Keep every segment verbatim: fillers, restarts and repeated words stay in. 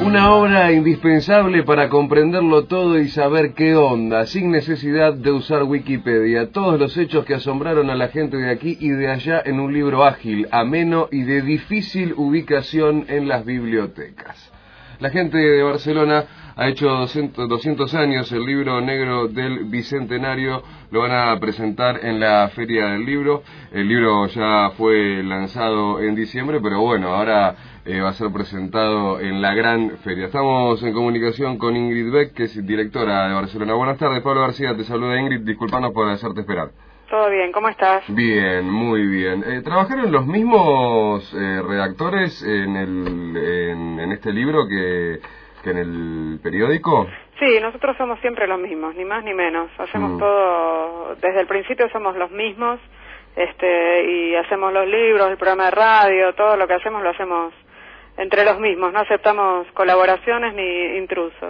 Una obra indispensable para comprenderlo todo y saber qué onda, sin necesidad de usar Wikipedia. Todos los hechos que asombraron a la gente de aquí y de allá en un libro ágil, ameno y de difícil ubicación en las bibliotecas. La gente de Barcelona ha hecho doscientos años el libro negro del Bicentenario, lo van a presentar en la Feria del Libro. El libro ya fue lanzado en diciembre, pero bueno, ahora eh, va a ser presentado en la gran feria. Estamos en comunicación con Ingrid Beck, que es directora de Barcelona. Buenas tardes, Pablo García, te saluda Ingrid, disculpanos por hacerte esperar. Todo bien, ¿cómo estás? Bien, muy bien. Eh, ¿Trabajaron los mismos eh, redactores en, el, en, en este libro que, que en el periódico? Sí, nosotros somos siempre los mismos, ni más ni menos. Hacemos mm. todo, desde el principio somos los mismos, este, y hacemos los libros, el programa de radio, todo lo que hacemos lo hacemos entre los mismos, no aceptamos colaboraciones ni intrusos.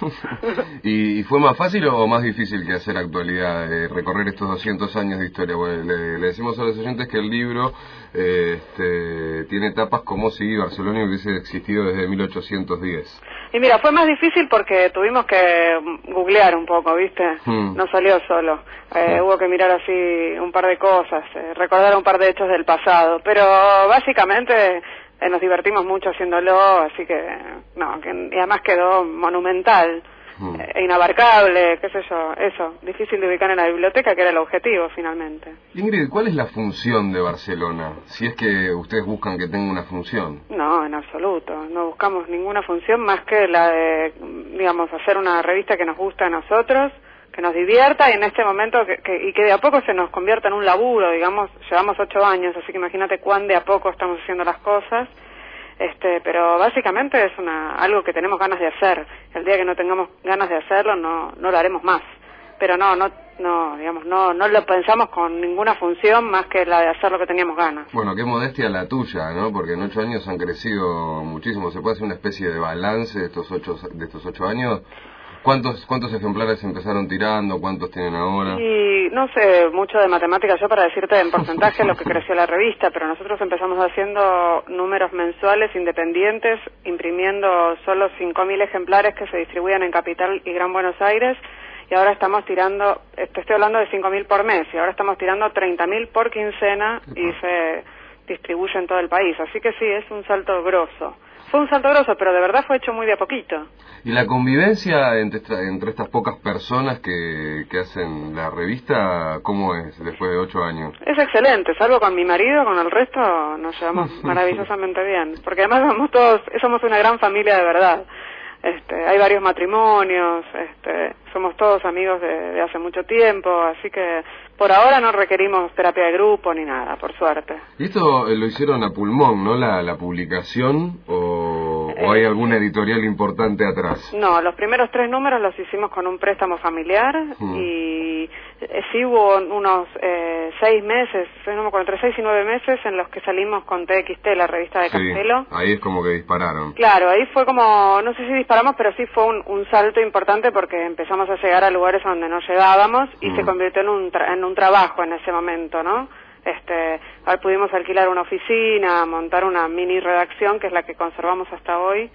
¿Y, ¿Y fue más fácil o más difícil que hacer actualidad, eh, recorrer estos doscientos años de historia? Bueno, le, le decimos a los oyentes que el libro eh, este, tiene etapas como si Barcelona hubiese existido desde mil ochocientos diez. Y mira, fue más difícil porque tuvimos que googlear un poco, ¿viste? Hmm. No salió solo. Eh, hmm. Hubo que mirar así un par de cosas, eh, recordar un par de hechos del pasado, pero básicamente Eh, nos divertimos mucho haciéndolo, así que, no, que, y además quedó monumental, mm. eh, inabarcable, qué sé yo, eso, difícil de ubicar en la biblioteca, que era el objetivo finalmente. Ingrid, ¿cuál es la función de Barcelona? Si es que ustedes buscan que tenga una función. No, en absoluto, no buscamos ninguna función más que la de, digamos, hacer una revista que nos gusta a nosotros, que nos divierta y en este momento que, que, y que de a poco se nos convierta en un laburo, digamos, llevamos ocho años, así que imagínate cuán de a poco estamos haciendo las cosas, este, pero básicamente es una algo que tenemos ganas de hacer. El día que no tengamos ganas de hacerlo no no lo haremos más, pero no no no digamos no no lo pensamos con ninguna función más que la de hacer lo que teníamos ganas. Bueno, qué modestia la tuya, ¿no? Porque en ocho años han crecido muchísimo. ¿Se puede hacer una especie de balance de estos ocho de estos ocho años? ¿Cuántos cuántos ejemplares empezaron tirando? ¿Cuántos tienen ahora? Y no sé mucho de matemáticas yo para decirte en porcentaje lo que creció la revista, pero nosotros empezamos haciendo números mensuales independientes, imprimiendo solo cinco mil ejemplares que se distribuían en Capital y Gran Buenos Aires, y ahora estamos tirando, te estoy hablando de cinco mil por mes, y ahora estamos tirando treinta mil por quincena y se distribuye en todo el país, así que sí, es un salto grosso. Fue un salto grosso, pero de verdad fue hecho muy de a poquito. ¿Y la convivencia entre, esta, entre estas pocas personas que, que hacen la revista, cómo es después de ocho años? Es excelente, salvo con mi marido, con el resto nos llevamos maravillosamente bien. Porque además somos todos, somos una gran familia de verdad. Este, hay varios matrimonios, este, somos todos amigos de, de hace mucho tiempo, así que por ahora no requerimos terapia de grupo ni nada, por suerte. ¿Y esto lo hicieron a pulmón, no, la, la publicación, o, eh, o hay alguna editorial importante atrás? No, los primeros tres números los hicimos con un préstamo familiar hmm. y eh, sí hubo unos eh, seis meses, no me acuerdo, entre seis y nueve meses en los que salimos con T X T, la revista de sí, Castelo. Ahí es como que dispararon. Claro, ahí fue como, no sé si disparamos, pero sí fue un, un salto importante porque empezamos a llegar a lugares donde no llegábamos y hmm. se convirtió en un, tra en un trabajo en ese momento, ¿no? Este, pudimos alquilar una oficina, montar una mini redacción que es la que conservamos hasta hoy.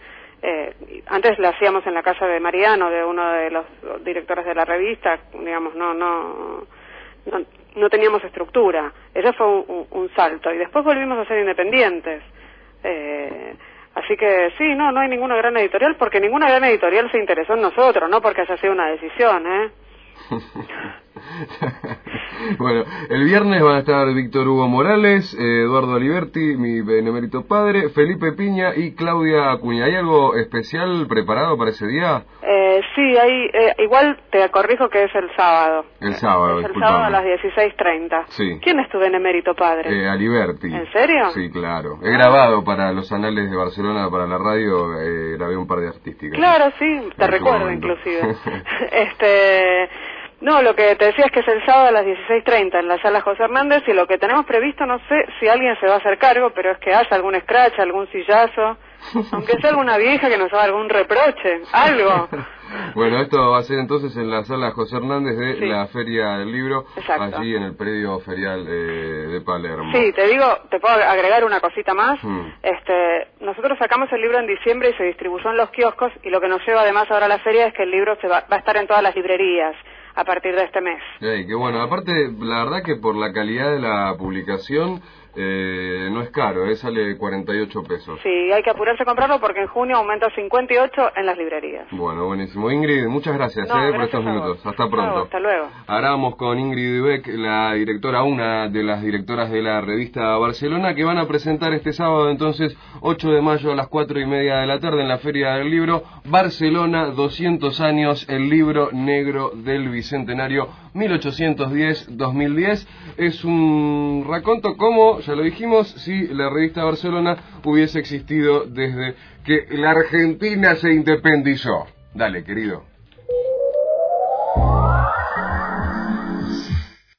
Eh, antes la hacíamos en la casa de Mariano, de uno de los directores de la revista, digamos, no no no, no teníamos estructura. Ese fue un, un, un salto y después volvimos a ser independientes. Eh, así que sí, no, no hay ninguna gran editorial porque ninguna gran editorial se interesó en nosotros, no porque haya sido una decisión, ¿eh? Bueno, el viernes van a estar Víctor Hugo Morales, eh, Eduardo Aliberti, mi benemérito padre, Felipe Piña y Claudia Acuña. ¿Hay algo especial preparado para ese día? Eh, sí, hay, eh, igual te corrijo que es el sábado. El sábado, Es el sábado a las dieciséis treinta. Sí. ¿Quién es tu benemérito padre? Eh, Aliberti. ¿En serio? Sí, claro. He grabado para los anales de Barcelona, para la radio, eh, grabé un par de artísticas. Claro, sí, te recuerdo inclusive. este... No, lo que te decía es que es el sábado a las dieciséis treinta en la sala José Hernández y lo que tenemos previsto, no sé si alguien se va a hacer cargo, pero es que haya algún scratch, algún sillazo, aunque sea alguna vieja que nos haga algún reproche, algo, Bueno, esto va a ser entonces en la sala José Hernández de sí. la Feria del Libro, Exacto. allí en el predio ferial eh, de Palermo. Sí, te digo, te puedo agregar una cosita más. Hmm. Este, nosotros sacamos el libro en diciembre y se distribuyó en los kioscos, y lo que nos lleva además ahora a la feria es que el libro se va, va a estar en todas las librerías a partir de este mes. Hey, qué bueno. Aparte, la verdad que por la calidad de la publicación eh, no es caro, eh, sale cuarenta y ocho pesos. Sí, hay que apurarse a comprarlo porque en junio aumenta a cincuenta y ocho en las librerías. Bueno, buenísimo. Ingrid, muchas gracias, No, eh, gracias por estos a minutos. vos. Hasta pronto. No, hasta luego. Ahora vamos con Ingrid Beck, la directora, una de las directoras de la revista Barcelona, que van a presentar este sábado, entonces, ocho de mayo a las cuatro y media de la tarde en la Feria del Libro, Barcelona, doscientos años, el libro negro del Bicentenario mil ochocientos diez a dos mil diez. Es un raconto, como ya lo dijimos, si la revista Barcelona hubiese existido desde que la Argentina se independizó. Dale, querido.